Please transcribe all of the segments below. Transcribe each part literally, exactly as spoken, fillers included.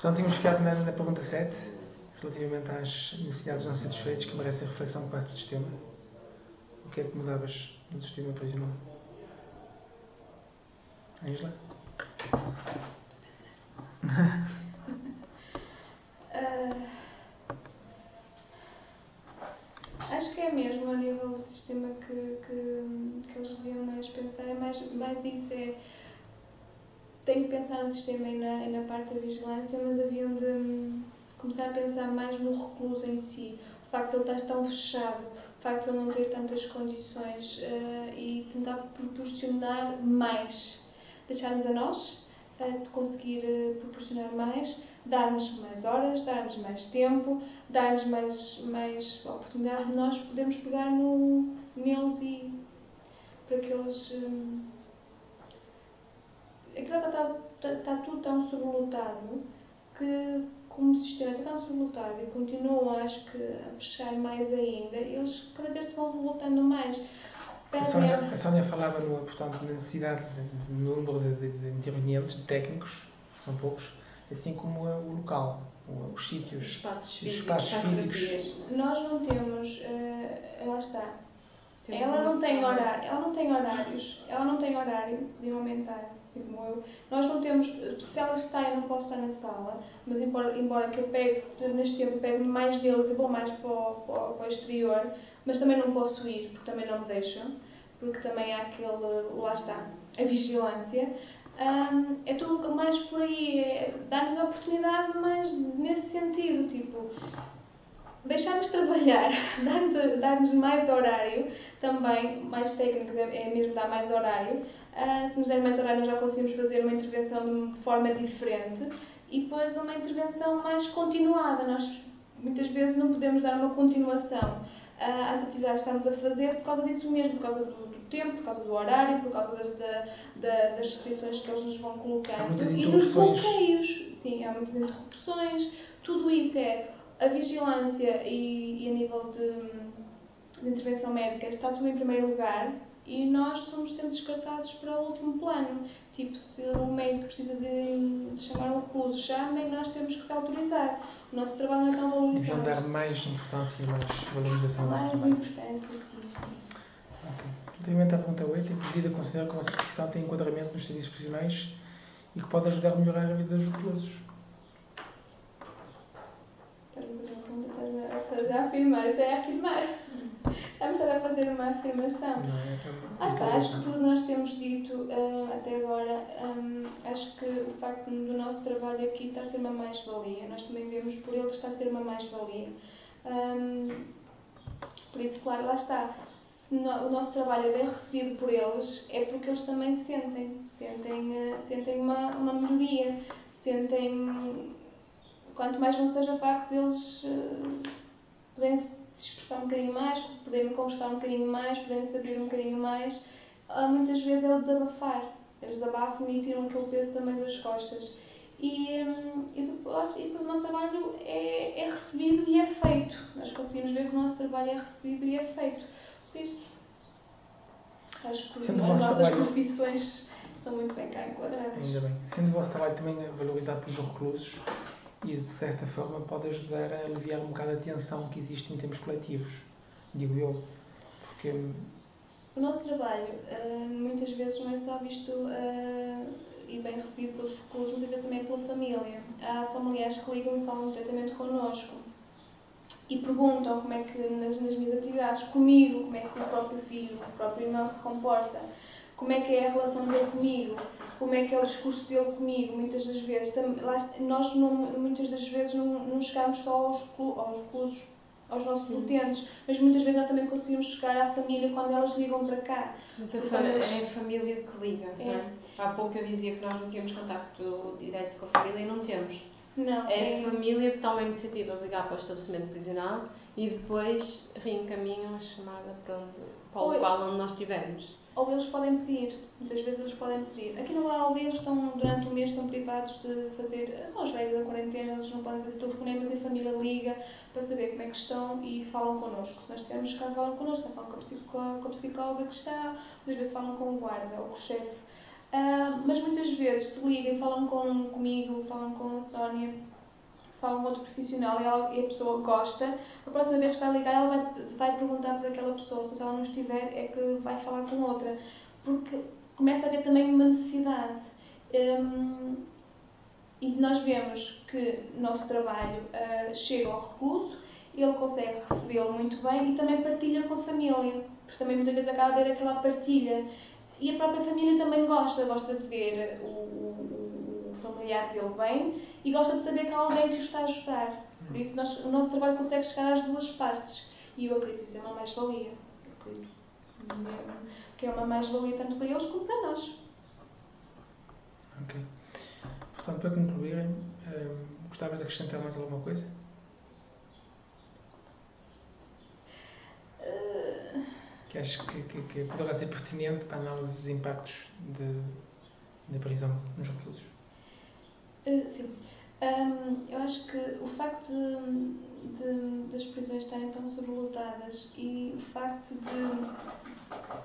Portanto, tínhamos ficado na, na pergunta sete, relativamente às necessidades não satisfeitas que merecem reflexão por parte do sistema. O que é que mudavas no sistema prisional? Ângela? uh, acho que é mesmo a nível do sistema que, que, que eles deviam mais pensar. É mais, mais isso, é... Tenho que pensar no sistema e na, e na parte da vigilância, mas haviam de hum, começar a pensar mais no recluso em si. O facto de ele estar tão fechado, o facto de ele não ter tantas condições uh, e tentar proporcionar mais. Deixar-nos a nós uh, de conseguir uh, proporcionar mais, dar-nos mais horas, dar-nos mais tempo, dar-nos mais, mais oportunidade de nós podermos pegar no, neles e para que eles... Um, aquilo está, está, está tudo tão sobrelotado que, como o sistema está tão sobrelotado e continuam, acho que, a fechar mais ainda, eles cada vez se vão revoltando mais. A Sónia, a Sónia falava no, portanto, na necessidade de, de, no número de, de, de intervenientes, de técnicos, que são poucos, assim como o local, os sítios, os espaços físicos. Espaços físicos. Nós não temos, uh, lá está, temos ela não, tem forma. horário, ela não tem horários, ela não tem horário, podiam aumentar, assim como eu. Nós não temos, se ela está, eu não posso estar na sala, mas embora, embora que eu pegue, neste tempo, pego mais deles e vou mais para o, para, o, para o exterior, mas também não posso ir, porque também não me deixam, porque também há aquele, lá está, a vigilância. Um, é tudo mais por aí, é dar-nos a oportunidade, mas nesse sentido, tipo, deixar-nos trabalhar, dar-nos, dar-nos mais horário, também, mais técnicos, é, é mesmo dar mais horário. Uh, se nos der mais horário, nós já conseguimos fazer uma intervenção de uma forma diferente e depois uma intervenção mais continuada. Nós muitas vezes não podemos dar uma continuação uh, às atividades que estamos a fazer por causa disso mesmo, por causa do, do tempo, por causa do horário, por causa das, da, da, das restrições que eles nos vão colocando e nos bloqueios. Sim, há muitas interrupções, tudo isso é a vigilância e, e a nível de, de intervenção médica está tudo em primeiro lugar e nós somos sempre descartados para o último plano. Tipo, se o médico precisa de, de chamar um recluso, chamem, nós temos que autorizar. O nosso trabalho não é tão valorizado. Deviam dar mais importância e mais valorização ao nosso Mais trabalho. importância, sim, sim. Ok. Relativamente à pergunta oito, em que medida considera que a vossa profissão tem enquadramento nos serviços prisionais e que pode ajudar a melhorar a vida dos reclusos? Estás-me a fazer uma pergunta, estás a afirmar, isso é afirmar. Estamos a fazer uma afirmação. Não, é, é ah, está, acho que tudo nós temos dito uh, até agora, um, acho que o facto do nosso trabalho aqui está a ser uma mais-valia. Nós também vemos por ele que está a ser uma mais-valia. Um, por isso, claro, lá está. Se no, o nosso trabalho é bem recebido por eles, é porque eles também sentem, sentem, uh, sentem uma, uma melhoria, sentem, quanto mais não seja o facto deles uh, poderem se expressar um bocadinho mais, poderem conversar um bocadinho mais, poderem se abrir um bocadinho mais, uh, muitas vezes é o desabafar. Eles desabafam e tiram aquele peso também das costas. E, um, e, depois, e depois o nosso trabalho é, é recebido e é feito. Nós conseguimos ver que o nosso trabalho é recebido e é feito. Por isso, acho que Sendo as nossas trabalho... profissões são muito bem cá enquadradas. Ainda bem. Sendo o vosso trabalho também valorizado pelos reclusos, isso de certa forma pode ajudar a aliviar um bocado a tensão que existe em termos coletivos, digo eu. Porque... O nosso trabalho uh, muitas vezes não é só visto uh, e bem recebido pelos reclusos, muitas vezes também é pela família. Há familiares que ligam e falam diretamente connosco e perguntam como é que nas, nas minhas atividades comigo, como é que o próprio filho, o próprio irmão se comporta, como é que é a relação dele comigo, como é que é o discurso dele comigo. Muitas das vezes, nós não, muitas das vezes não, não chegamos só aos, aos reclusos, aos nossos utentes, mas muitas vezes nós também conseguimos chegar à família quando elas ligam para cá. Mas a fam- eles... é a família que liga, é. Não é? Há pouco eu dizia que nós não tínhamos contacto direto com a família e não temos. Não, é, é a família que toma a iniciativa de ligar para o estabelecimento prisional e depois reencaminham a chamada para, onde, para o local onde nós estivermos. Ou eles podem pedir, muitas vezes eles podem pedir. Aqui no A L D eles estão, durante o mês estão privados de fazer, são as regras da quarentena, eles não podem fazer telefonemas e a família liga para saber como é que estão e falam connosco. Se nós estivermos cá, falam connosco, falam com a, psicóloga, com a psicóloga que está, muitas vezes falam com o guarda ou com o chefe. Uh, mas muitas vezes se ligam e falam com, comigo, falam com a Sónia, falam com outro profissional e, ela, e a pessoa gosta, a próxima vez que vai ligar ela vai, vai perguntar por aquela pessoa, se ela não estiver é que vai falar com outra, porque começa a haver também uma necessidade. Um, e nós vemos que o nosso trabalho uh, chega ao recluso, ele consegue recebê-lo muito bem e também partilha com a família, porque também muitas vezes acaba a haver aquela partilha. E a própria família também gosta, gosta de ver o, o, o familiar dele bem e gosta de saber que há alguém que o está a ajudar. Por isso nós, o nosso trabalho consegue chegar às duas partes. E eu acredito que isso é uma mais-valia. Eu acredito mesmo que é uma mais-valia tanto para eles como para nós. Ok. Portanto, para concluir, um, gostavas de acrescentar mais alguma coisa? Uh... Que acho que, que, que poderá ser pertinente para a análise dos impactos de, da prisão nos reclusos? Uh, sim. Um, eu acho que o facto de, de, das prisões estarem tão sobrelotadas e o facto de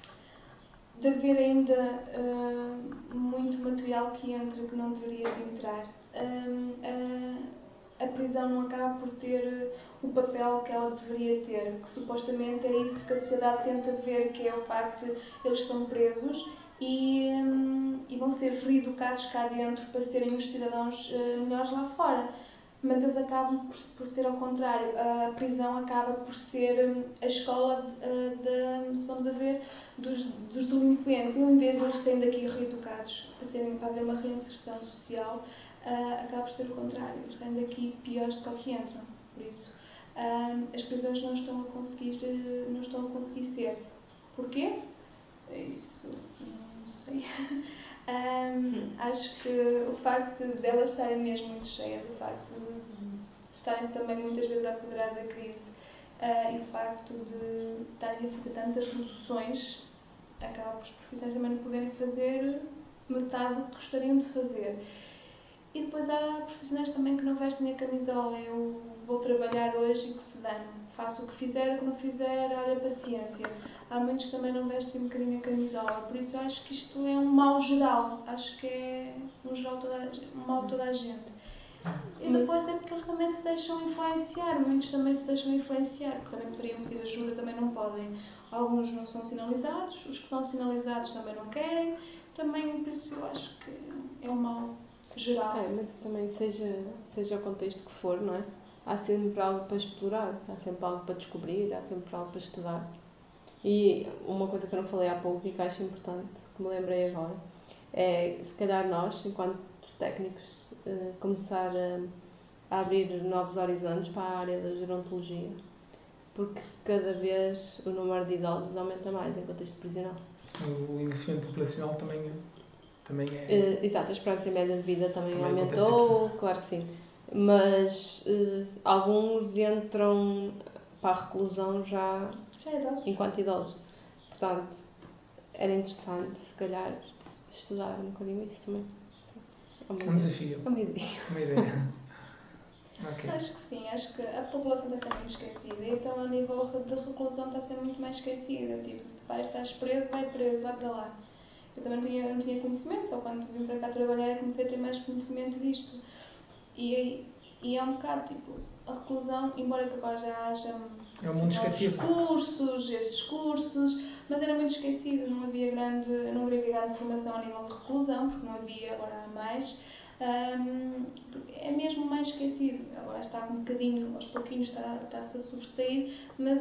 de haver ainda uh, muito material que entra que não deveria de entrar. Um, uh, a prisão não acaba por ter o papel que ela deveria ter, que supostamente é isso que a sociedade tenta ver, que é o facto de eles estão presos e, um, e vão ser reeducados cá dentro para serem os cidadãos uh, melhores lá fora. Mas eles acabam por, por ser ao contrário. A prisão acaba por ser um, a escola, de, de, de, se vamos a ver, dos, dos delinquentes. E em vez de eles serem daqui reeducados, para, serem, para haver uma reinserção social, uh, acaba por ser o contrário. Eles saem daqui piores do que entram. Por isso, uh, as prisões não estão a conseguir, uh, não estão a conseguir ser. Porquê? Isso não sei. Um, acho que o facto de elas estarem mesmo muito cheias, o facto de estarem também muitas vezes a apoderar da crise uh, e o facto de estarem a fazer tantas reduções, acaba por os profissionais também não poderem fazer metade do que gostariam de fazer. E depois há profissionais também que não vestem a camisola. Eu vou trabalhar hoje e que se dane. Faço o que fizer, o que não fizer, olha, paciência. Há muitos que também não vestem um bocadinho a camisola. Por isso eu acho que isto é um mal geral. Acho que é um, geral toda, um mal de toda a gente. E depois é porque eles também se deixam influenciar. Muitos também se deixam influenciar. Porque também poderiam pedir ajuda, também não podem. Alguns não são sinalizados. Os que são sinalizados também não querem. Também, por isso eu acho que é um mal geral. É, mas também, seja, seja o contexto que for, não é? Há sempre algo para explorar, há sempre algo para descobrir, há sempre algo para estudar. E uma coisa que eu não falei há pouco e que acho importante, que me lembrei agora, é se calhar nós, enquanto técnicos, começar a, a abrir novos horizontes para a área da gerontologia. Porque cada vez o número de idosos aumenta mais em contexto prisional. O envelhecimento populacional também, também é... Uh, exato, a esperança média de vida também, também aumentou, claro que sim. Mas uh, alguns entram para a reclusão já, já idosos. enquanto idosos. Portanto, era interessante, se calhar, estudar um bocadinho isso também. É um desafio. É uma ideia. Uma ideia. Okay. Acho que sim, acho que a população está a ser muito esquecida, então a nível de reclusão está a ser muito mais esquecida. Tipo, vai, estás preso, vai preso, vai para lá. Eu também não tinha, não tinha conhecimento, só quando vim para cá trabalhar é comecei a ter mais conhecimento disto. E, e é um bocado tipo, a reclusão, embora que agora já haja é um mundo esquecido. cursos, esses cursos, mas era muito esquecido, não havia grande, não havia grande formação a nível de reclusão, porque não havia, agora há mais. Um, é mesmo mais esquecido. Agora está um bocadinho, aos pouquinhos está, está-se a sobressair, mas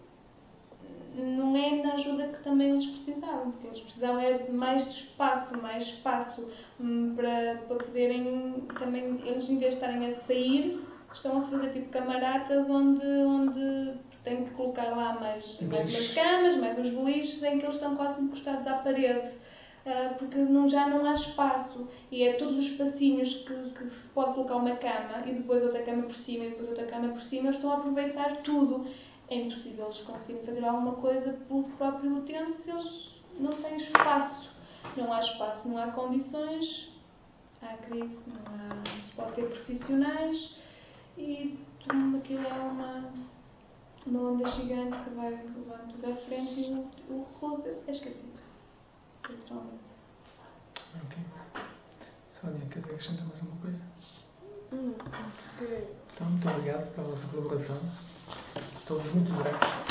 não é na ajuda que também eles precisavam, porque eles precisavam é de mais de espaço, mais espaço um, para, para poderem também, eles em vez de estarem a sair, estão a fazer tipo camaratas onde, onde têm que colocar lá mais, mais umas camas, mais uns beliches em que eles estão quase encostados à parede. Uh, porque não, já não há espaço e é todos os espacinhos que, que se pode colocar uma cama e depois outra cama por cima e depois outra cama por cima, eles estão a aproveitar tudo. É impossível eles conseguirem fazer alguma coisa pelo próprio utente se eles não têm espaço. Não há espaço, não há condições, há crise, não, há, não se pode ter profissionais e tudo aquilo é uma, uma onda gigante que vai levando tudo à frente e o, o recluso é esquecido. Literalmente. Ok. Sónia, queres acrescentar mais alguma coisa? Hum, acho que. Então, muito obrigado pela vossa colaboração. Estou muito grato.